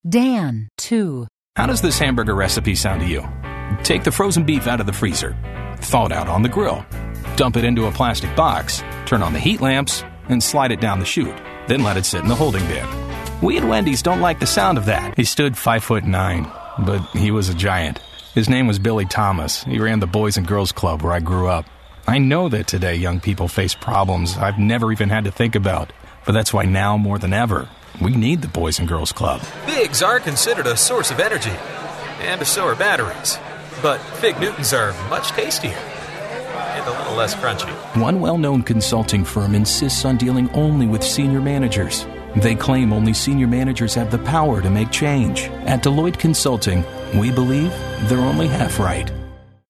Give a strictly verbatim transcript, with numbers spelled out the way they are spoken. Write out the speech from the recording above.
Dan, two. How does this hamburger recipe sound to you? Take the frozen beef out of the freezer, thaw it out on the grill, dump it into a plastic box, turn on the heat lamps, and slide it down the chute. Then let it sit in the holding bin. We at Wendy's don't like the sound of that. He stood five foot nine, but he was a giant. His name was Billy Thomas. He ran the Boys and Girls Club where I grew up. I know that today young people face problems I've never even had to think about. But that's why now more than ever, we need the Boys and Girls Club. Figs are considered a source of energy, and so are batteries. But Fig Newtons are much tastier and a little less crunchy. One well-known consulting firm insists on dealing only with senior managers. They claim only senior managers have the power to make change. At Deloitte Consulting, we believe they're only half right.